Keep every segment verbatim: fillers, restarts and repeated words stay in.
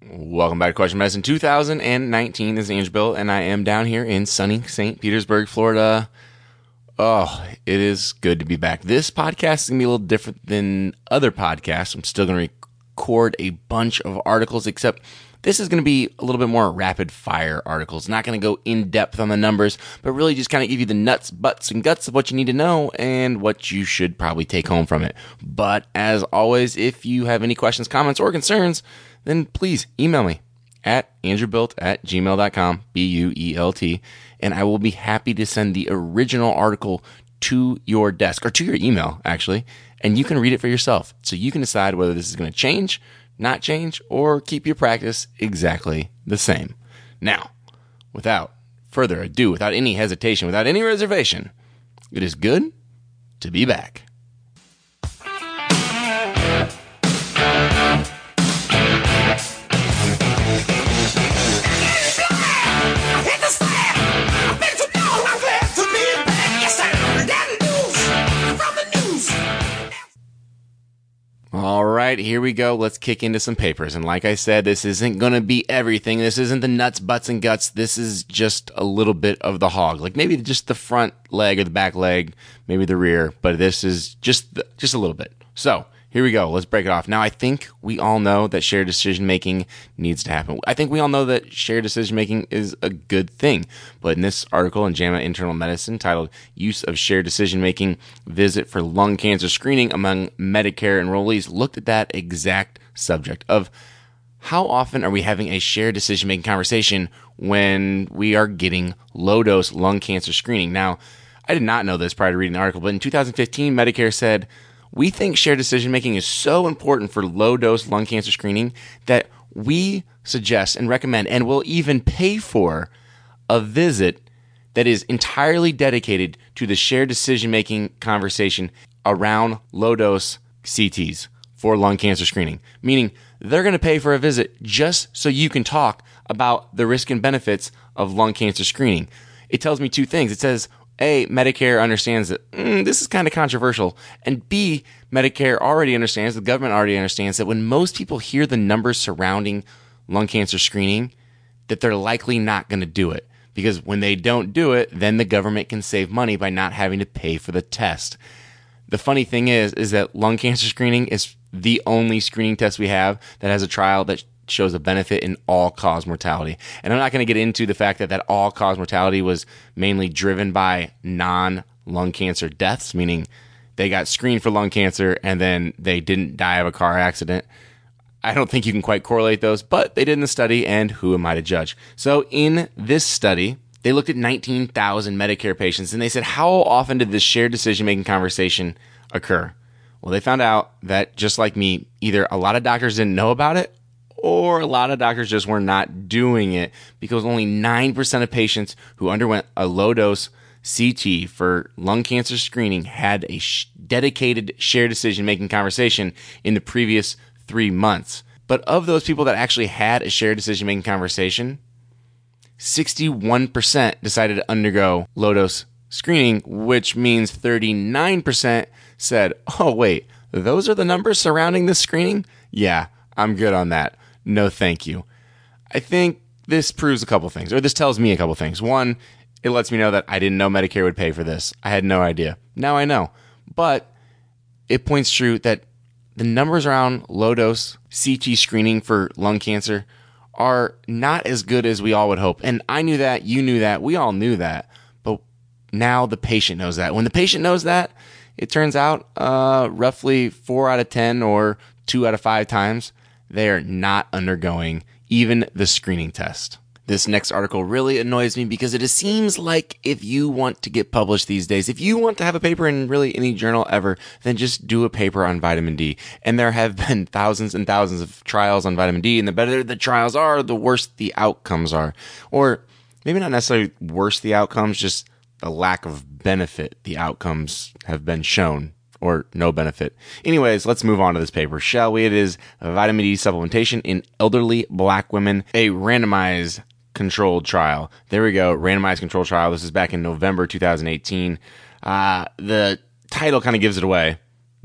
Welcome back to Question Medicine two thousand nineteen. This is Andrew Bill, and I am down here in sunny Saint Petersburg, Florida. Oh, it is good to be back. This podcast is going to be a little different than other podcasts. I'm still going to record a bunch of articles, except this is going to be a little bit more rapid-fire articles. Not going to go in-depth on the numbers, but really just kind of give you the nuts, butts, and guts of what you need to know and what you should probably take home from it. But as always, if you have any questions, comments, or concerns, then please email me at andrewbilt at gmail dot com, B U E L T, and I will be happy to send the original article to your desk, or to your email, actually, and you can read it for yourself. So you can decide whether this is going to change, not change, or keep your practice exactly the same. Now, without further ado, without any hesitation, without any reservation, it is good to be back. All right, here we go. Let's kick into some papers. And like I said, this isn't going to be everything. This isn't the nuts, butts, and guts. This is just a little bit of the hog. Like maybe just the front leg or the back leg, maybe the rear, but this is just the, just a little bit. So here we go. Let's break it off. Now, I think we all know that shared decision-making needs to happen. I think we all know that shared decision-making is a good thing. But in this article in JAMA Internal Medicine titled Use of Shared Decision-Making Visit for Lung Cancer Screening Among Medicare Enrollees, looked at that exact subject of how often are we having a shared decision-making conversation when we are getting low-dose lung cancer screening. Now, I did not know this prior to reading the article, but in two thousand fifteen, Medicare said, we think shared decision-making is so important for low-dose lung cancer screening that we suggest and recommend and will even pay for a visit that is entirely dedicated to the shared decision-making conversation around low-dose C Ts for lung cancer screening. Meaning they're going to pay for a visit just so you can talk about the risk and benefits of lung cancer screening. It tells me two things. It says, A, Medicare understands that mm, this is kind of controversial, and B, Medicare already understands, the government already understands that when most people hear the numbers surrounding lung cancer screening, that they're likely not going to do it. Because when they don't do it, then the government can save money by not having to pay for the test. The funny thing is, is that lung cancer screening is the only screening test we have that has a trial that shows a benefit in all-cause mortality. And I'm not going to get into the fact that that all-cause mortality was mainly driven by non-lung cancer deaths, meaning they got screened for lung cancer and then they didn't die of a car accident. I don't think you can quite correlate those, but they did in the study, and who am I to judge? So in this study, they looked at nineteen thousand Medicare patients, and they said, how often did this shared decision-making conversation occur? Well, they found out that, just like me, either a lot of doctors didn't know about it, or a lot of doctors just were not doing it because only nine percent of patients who underwent a low-dose C T for lung cancer screening had a sh- dedicated shared decision-making conversation in the previous three months. But of those people that actually had a shared decision-making conversation, sixty-one percent decided to undergo low-dose screening, which means thirty-nine percent said, oh, wait, those are the numbers surrounding this screening? Yeah, I'm good on that. No, thank you. I think this proves a couple things, or this tells me a couple things. One, it lets me know that I didn't know Medicare would pay for this. I had no idea. Now I know. But it points true that the numbers around low-dose C T screening for lung cancer are not as good as we all would hope. And I knew that, you knew that, we all knew that. But now the patient knows that. When the patient knows that, it turns out uh, roughly four out of ten or two out of five times, they are not undergoing even the screening test. This next article really annoys me because it seems like if you want to get published these days, if you want to have a paper in really any journal ever, then just do a paper on vitamin D. And there have been thousands and thousands of trials on vitamin D, and the better the trials are, the worse the outcomes are. Or maybe not necessarily worse the outcomes, just the lack of benefit the outcomes have been shown. Or no benefit. Anyways, let's move on to this paper, shall we? It is vitamin D supplementation in elderly black women, a randomized controlled trial. There we go, randomized controlled trial. This is back in November two thousand eighteen. Uh, the title kind of gives it away.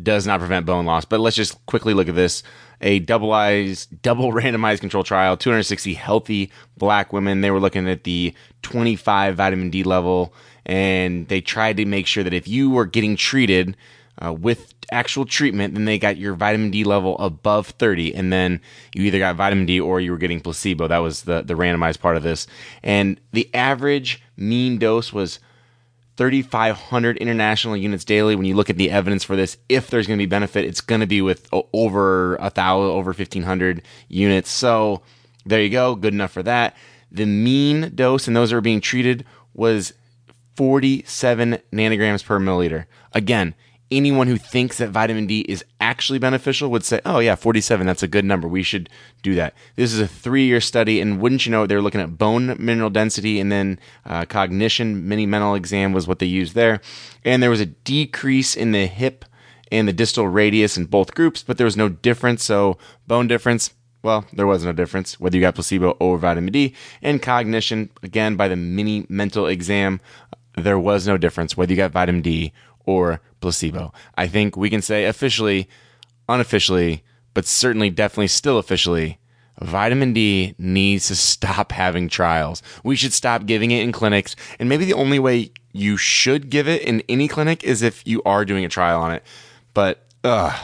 does not prevent bone loss. But let's just quickly look at this. A double eyes, double randomized control trial, two hundred sixty healthy black women. They were looking at the twenty-five vitamin D level, and they tried to make sure that if you were getting treated uh, with actual treatment, then they got your vitamin D level above thirty, and then you either got vitamin D or you were getting placebo. That was the, the randomized part of this. And the average mean dose was thirty-five hundred international units daily. When you look at the evidence for this, if there's going to be benefit, it's going to be with over a thousand, over fifteen hundred units. So there you go. Good enough for that. The mean dose in those that are being treated was forty-seven nanograms per milliliter. Again, anyone who thinks that vitamin D is actually beneficial would say, oh yeah, forty-seven, that's a good number. We should do that. This is a three-year study, and wouldn't you know, they're looking at bone mineral density, and then uh, cognition, mini mental exam was what they used there. And there was a decrease in the hip and the distal radius in both groups, but there was no difference. So bone difference, well, there was no difference, whether you got placebo or vitamin D. And cognition, again, by the mini mental exam, there was no difference, whether you got vitamin D or placebo. I think we can say officially, unofficially, but certainly definitely still officially, vitamin D needs to stop having trials. We should stop giving it in clinics, and maybe the only way you should give it in any clinic is if you are doing a trial on it. But ugh,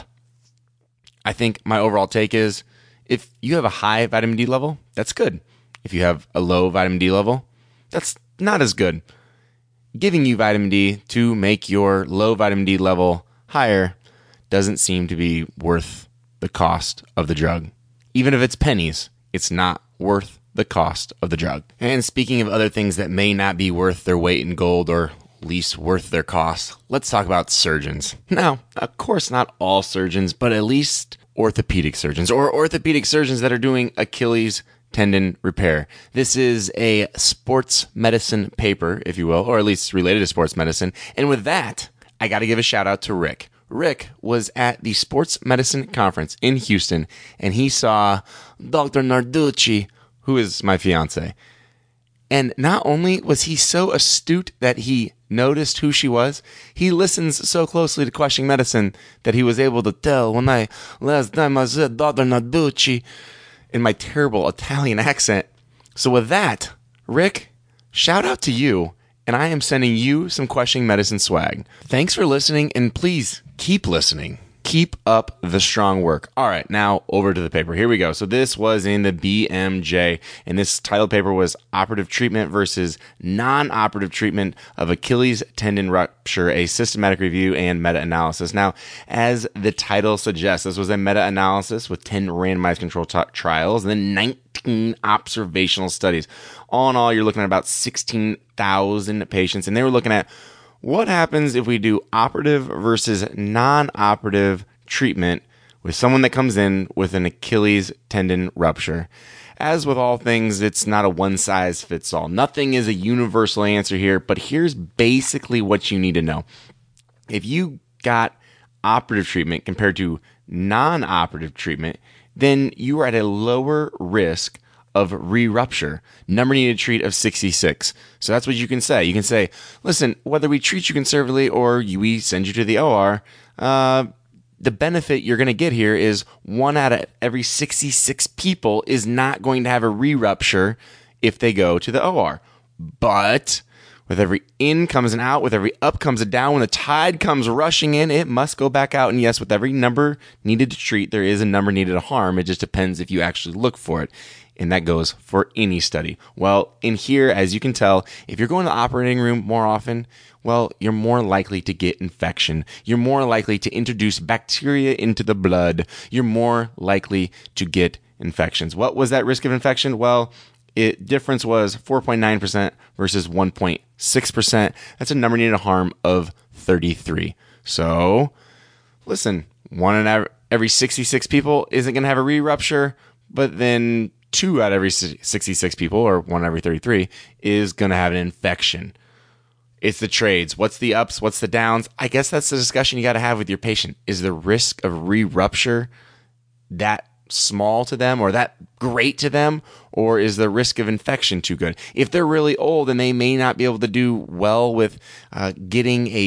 I think my overall take is, if you have a high vitamin D level, that's good. If you have a low vitamin D level, that's not as good. Giving you vitamin D to make your low vitamin D level higher doesn't seem to be worth the cost of the drug. Even if it's pennies, it's not worth the cost of the drug. And speaking of other things that may not be worth their weight in gold, or least worth their cost, let's talk about surgeons. Now, of course, not all surgeons, but at least orthopedic surgeons, or orthopedic surgeons that are doing Achilles tendon repair. This is a sports medicine paper, if you will, or at least related to sports medicine. And with that, I got to give a shout out to Rick. Rick was at the sports medicine conference in Houston, and he saw Doctor Narducci, who is my fiance. And not only was he so astute that he noticed who she was, he listens so closely to Questioning Medicine that he was able to tell, when I last time I said Doctor Narducci, in my terrible Italian accent. So with that, Rick, shout out to you, and I am sending you some Questioning Medicine swag. Thanks for listening, and please keep listening. Keep up the strong work. All right, now over to the paper. Here we go. So this was in the B M J, and this title paper was Operative Treatment versus Non-Operative Treatment of Achilles Tendon Rupture, a Systematic Review and Meta-Analysis. Now, as the title suggests, this was a meta-analysis with ten randomized controlled t- trials and then nineteen observational studies. All in all, you're looking at about sixteen thousand patients, and they were looking at what happens if we do operative versus non-operative treatment with someone that comes in with an Achilles tendon rupture. As with all things, it's not a one-size-fits-all. Nothing is a universal answer here, but here's basically what you need to know. If you got operative treatment compared to non-operative treatment, then you are at a lower risk of re-rupture. Number needed to treat of sixty-six. So that's what you can say. You can say, listen, whether we treat you conservatively or you, we send you to the O R, uh, the benefit you're going to get here is one out of every sixty-six people is not going to have a re-rupture if they go to the O R. But with every in comes an out, with every up comes a down. When the tide comes rushing in, it must go back out. And yes, with every number needed to treat, there is a number needed to harm. It just depends if you actually look for it. And that goes for any study. Well, in here, as you can tell, if you're going to the operating room more often, well, you're more likely to get infection. You're more likely to introduce bacteria into the blood. You're more likely to get infections. What was that risk of infection? Well, it difference was four point nine percent versus one point six percent. That's a number needed to harm of thirty-three. So, listen, one in every sixty-six people isn't going to have a re-rupture, but then two out of every sixty-six people, or one every thirty-three, is going to have an infection. It's the trades. What's the ups? What's the downs? I guess that's the discussion you got to have with your patient. Is the risk of re-rupture that small to them or that great to them? Or is the risk of infection too good? If they're really old and they may not be able to do well with uh, getting a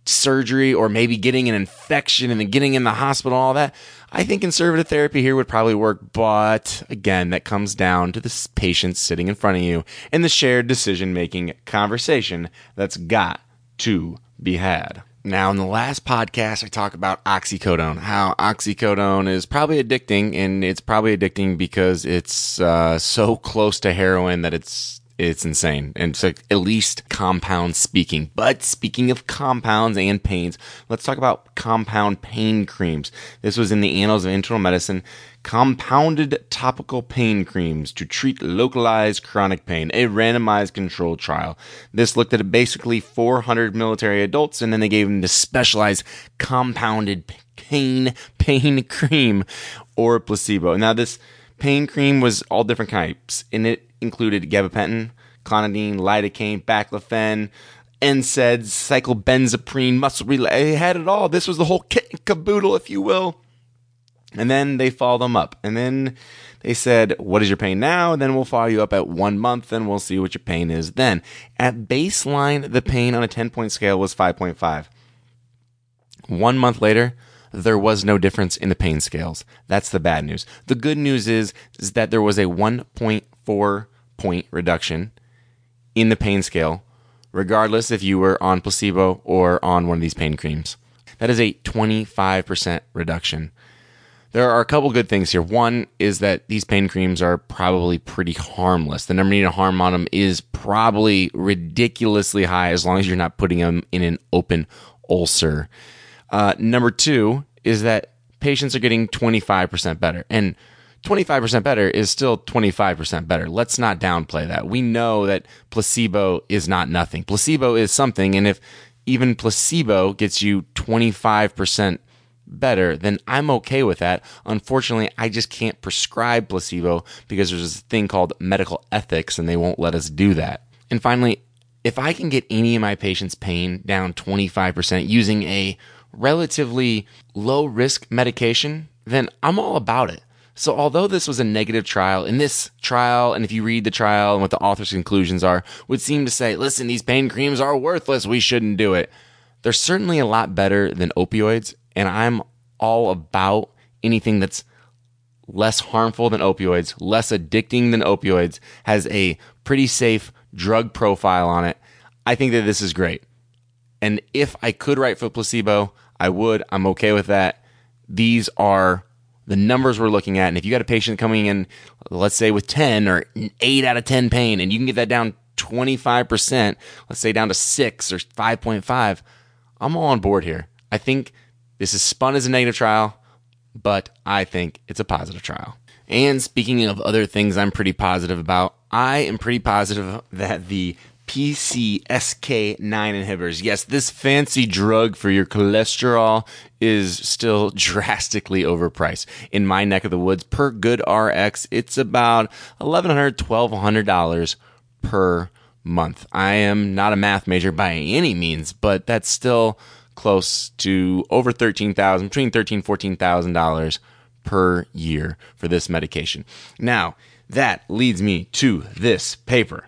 surgery or maybe getting an infection and then getting in the hospital and all that, I think conservative therapy here would probably work. But again, that comes down to the patient sitting in front of you and the shared decision-making conversation that's got to be had. Now, in the last podcast, I talked about oxycodone, how oxycodone is probably addicting, and it's probably addicting because it's uh, so close to heroin that it's It's insane, and so at least compound speaking. But speaking of compounds and pains, let's talk about compound pain creams. This was in the Annals of Internal Medicine. Compounded topical pain creams to treat localized chronic pain, a randomized controlled trial. This looked at basically four hundred military adults, and then they gave them the specialized compounded pain pain cream or placebo. Now, this pain cream was all different types, and it included gabapentin, clonidine, lidocaine, baclofen, N SAIDs, cyclobenzaprine, muscle relay. It had it all. This was the whole kit and caboodle, if you will. And then they followed them up. And then they said, what is your pain now? And then we'll follow you up at one month, and we'll see what your pain is then. At baseline, the pain on a ten-point scale was five point five. One month later, there was no difference in the pain scales. That's the bad news. The good news is, is that there was a one point four point reduction in the pain scale, regardless if you were on placebo or on one of these pain creams. That is a twenty-five percent reduction. There are a couple good things here. One is that these pain creams are probably pretty harmless. The number needed to harm on them is probably ridiculously high as long as you're not putting them in an open ulcer. Uh, number two is that patients are getting twenty-five percent better. And twenty-five percent better is still twenty-five percent better. Let's not downplay that. We know that placebo is not nothing. Placebo is something, and if even placebo gets you twenty-five percent better, then I'm okay with that. Unfortunately, I just can't prescribe placebo because there's this thing called medical ethics, and they won't let us do that. And finally, if I can get any of my patients' pain down twenty-five percent using a relatively low-risk medication, then I'm all about it. So although this was a negative trial, in this trial, and if you read the trial and what the author's conclusions are, would seem to say, listen, these pain creams are worthless, we shouldn't do it. They're certainly a lot better than opioids, and I'm all about anything that's less harmful than opioids, less addicting than opioids, has a pretty safe drug profile on it. I think that this is great. And if I could write for placebo, I would. I'm okay with that. These are the numbers we're looking at. And if you got a patient coming in, let's say with ten or eight out of ten pain, and you can get that down twenty-five percent, let's say down to six or five point five, I'm all on board here. I think this is spun as a negative trial, but I think it's a positive trial. And speaking of other things I'm pretty positive about, I am pretty positive that the P C S K nine inhibitors, yes, this fancy drug for your cholesterol, is still drastically overpriced. In my neck of the woods, per GoodRx, it's about eleven hundred dollars, twelve hundred dollars per month. I am not a math major by any means, but that's still close to over thirteen thousand dollars, between thirteen thousand dollars, fourteen thousand dollars per year for this medication. Now, that leads me to this paper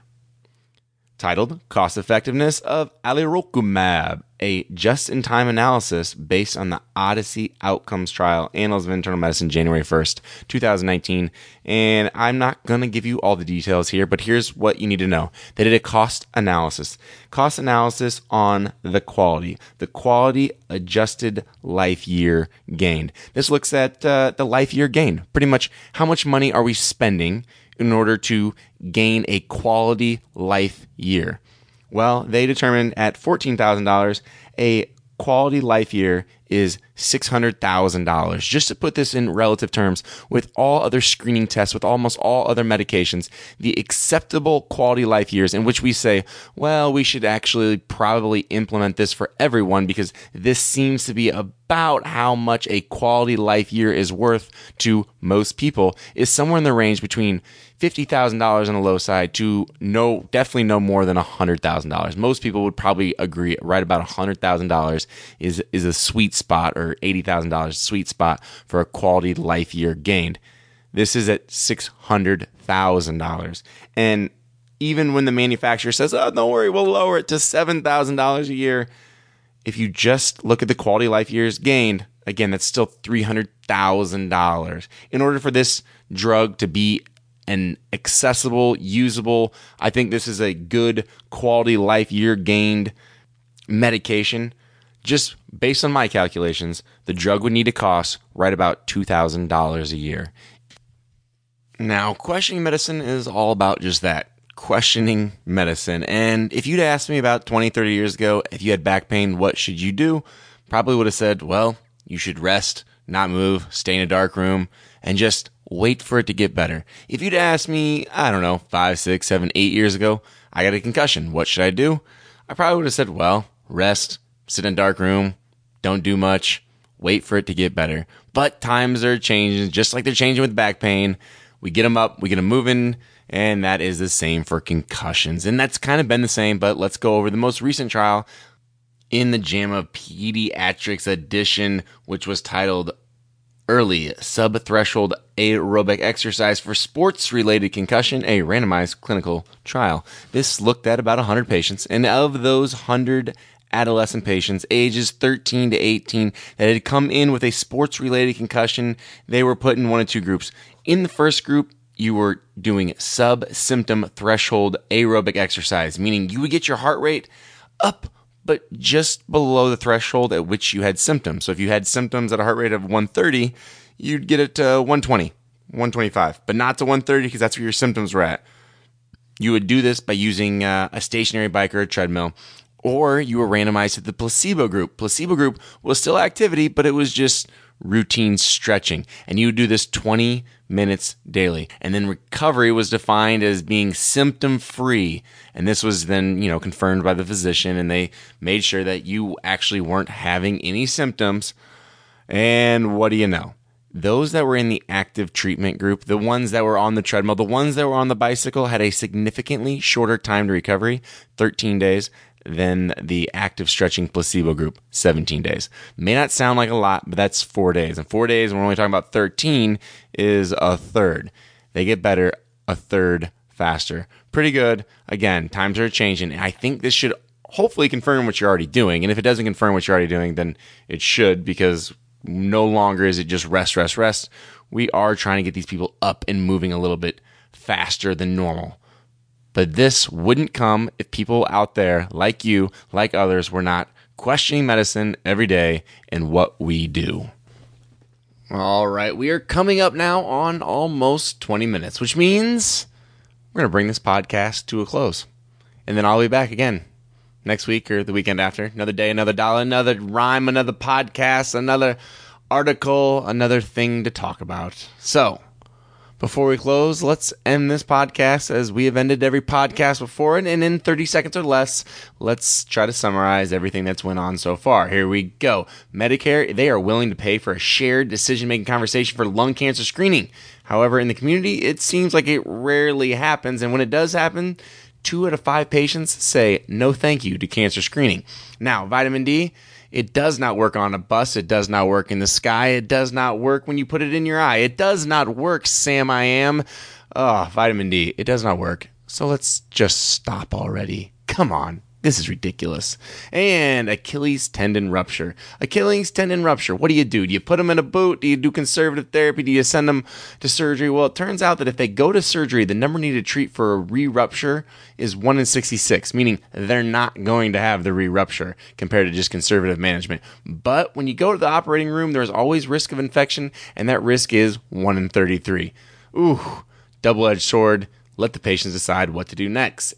titled Cost Effectiveness of Alirocumab, a just-in-time analysis based on the Odyssey Outcomes Trial, Annals of Internal Medicine, January first, twenty nineteen. And I'm not going to give you all the details here, but here's what you need to know. They did a cost analysis. Cost analysis on the quality, the quality adjusted life year gained. This looks at uh, the life year gain, pretty much how much money are we spending in order to gain a quality life year. Well, they determined at fourteen thousand dollars, a quality life year is six hundred thousand dollars. Just to put this in relative terms, with all other screening tests, with almost all other medications, the acceptable quality life years in which we say, well, we should actually probably implement this for everyone because this seems to be about how much a quality life year is worth to most people, is somewhere in the range between fifty thousand dollars on the low side to no, definitely no more than one hundred thousand dollars. Most people would probably agree right about one hundred thousand dollars is, is a sweet spot, or eighty thousand dollars sweet spot for a quality life year gained. This is at six hundred thousand dollars. And even when the manufacturer says, oh, don't worry, we'll lower it to seven thousand dollars a year, if you just look at the quality of life years gained, again, that's still three hundred thousand dollars. In order for this drug to be an accessible, usable, I think this is a good quality life year gained medication. Just based on my calculations, the drug would need to cost right about two thousand dollars a year. Now, questioning medicine is all about just that, questioning medicine. And if you'd asked me about twenty, thirty years ago, if you had back pain, what should you do? Probably would have said, well, you should rest, not move, stay in a dark room, and just wait for it to get better. If you'd asked me, I don't know, five, six, seven, eight years ago, I got a concussion, what should I do? I probably would have said, well, rest, sit in a dark room, don't do much, wait for it to get better. But times are changing, just like they're changing with back pain. We get them up, we get them moving, and that is the same for concussions. And that's kind of been the same, but let's go over the most recent trial in the JAMA Pediatrics edition, which was titled Early Subthreshold Aerobic Exercise for Sports-Related Concussion, a randomized clinical trial. This looked at about one hundred patients, and of those one hundred adolescent patients, ages thirteen to eighteen, that had come in with a sports-related concussion, they were put in one of two groups. In the first group, you were doing sub-symptom threshold aerobic exercise, meaning you would get your heart rate up, but just below the threshold at which you had symptoms. So if you had symptoms at a heart rate of one thirty, you'd get it to one twenty, one twenty-five, but not to one thirty because that's where your symptoms were at. You would do this by using uh, a stationary bike or a treadmill, or you were randomized to the placebo group. Placebo group was still activity, but it was just routine stretching. And you would do this twenty minutes daily. And then recovery was defined as being symptom-free. And this was then, you know, confirmed by the physician, and they made sure that you actually weren't having any symptoms. And what do you know? Those that were in the active treatment group, the ones that were on the treadmill, the ones that were on the bicycle had a significantly shorter time to recovery, thirteen days, than the active stretching placebo group, seventeen days. May not sound like a lot, but that's four days. And four days, when we're only talking about thirteen, is a third. They get better a third faster. Pretty good. Again, times are changing. I think this should hopefully confirm what you're already doing. And if it doesn't confirm what you're already doing, then it should, because no longer is it just rest, rest, rest. We are trying to get these people up and moving a little bit faster than normal. But this wouldn't come if people out there like you, like others, were not questioning medicine every day and what we do. All right, we are coming up now on almost twenty minutes, which means we're going to bring this podcast to a close. And then I'll be back again next week or the weekend after. Another day, another dollar, another rhyme, another podcast, another article, another thing to talk about. So, before we close, let's end this podcast as we have ended every podcast before it, and in thirty seconds or less, let's try to summarize everything that's went on so far. Here we go. Medicare, they are willing to pay for a shared decision-making conversation for lung cancer screening. However, in the community, it seems like it rarely happens, and when it does happen, two out of five patients say no thank you to cancer screening. Now, vitamin D, it does not work on a bus. It does not work in the sky. It does not work when you put it in your eye. It does not work, Sam I am. Oh, vitamin D, it does not work. So let's just stop already. Come on. This is ridiculous. And Achilles tendon rupture. Achilles tendon rupture. What do you do? Do you put them in a boot? Do you do conservative therapy? Do you send them to surgery? Well, it turns out that if they go to surgery, the number needed to treat for a re-rupture is one in sixty-six, meaning they're not going to have the re-rupture compared to just conservative management. But when you go to the operating room, there's always risk of infection, and that risk is one in thirty-three. Ooh, double-edged sword. Let the patients decide what to do next.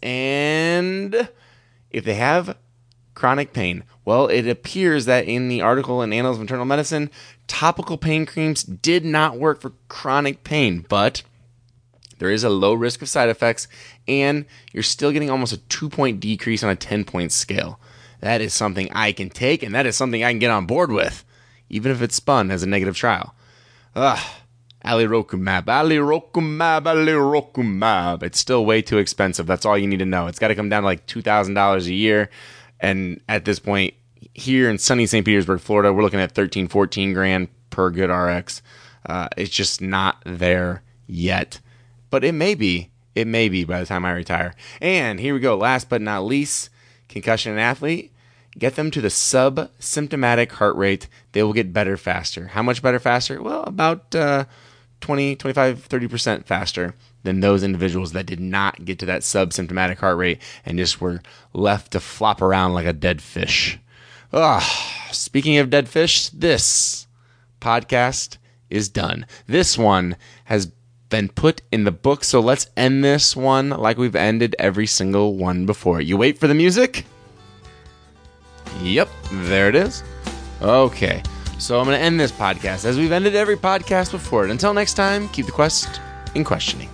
And if they have chronic pain, well, it appears that in the article in Annals of Internal Medicine, topical pain creams did not work for chronic pain, but there is a low risk of side effects, and you're still getting almost a two-point decrease on a ten-point scale. That is something I can take, and that is something I can get on board with, even if it's spun as a negative trial. Ugh. Alirocumab, alirocumab, alirocumab. It's still way too expensive. That's all you need to know. It's got to come down to like two thousand dollars a year. And at this point, here in sunny Saint Petersburg, Florida, we're looking at thirteen, fourteen grand per good R X. Uh, it's just not there yet. But it may be. It may be by the time I retire. And here we go. Last but not least, concussion in an athlete. get them to the sub-symptomatic heart rate, they will get better faster. How much better faster? Well, about uh, twenty, twenty-five, thirty percent faster than those individuals that did not get to that sub-symptomatic heart rate and just were left to flop around like a dead fish. Ugh. Speaking of dead fish, this podcast is done. This one has been put in the book, so let's end this one like we've ended every single one before. You wait for the music? Yep, there it is. Okay, so I'm going to end this podcast as we've ended every podcast before it. Until next time, keep the quest in questioning.